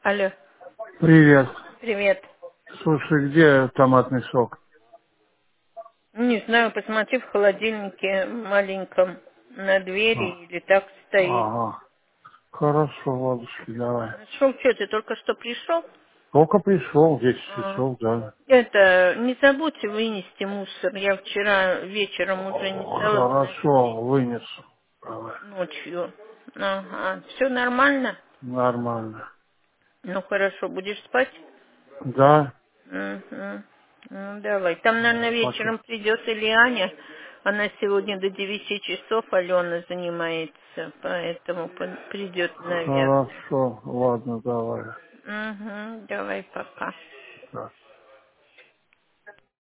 Алло, Привет. привет. Слушай, где томатный сок? Не знаю, посмотри в холодильнике маленьком на А, двери или так стоит. ага. Хорошо, ладушки, давай. Нашел, что ты только что пришел? Только пришел, 10 А, часов, да. Это, не забудьте вынести мусор. Я вчера вечером уже не стала Хорошо, выносить вынесу. Давай. ночью. Ага, все нормально? Нормально. Ну хорошо, будешь спать? Да? Мгм. Ну, давай. Там, наверное, Пока. вечером придет или Аня. Она сегодня до 9 часов, Алена занимается, поэтому придет, наверное. Хорошо, ладно, давай. Угу, давай, пока. Да.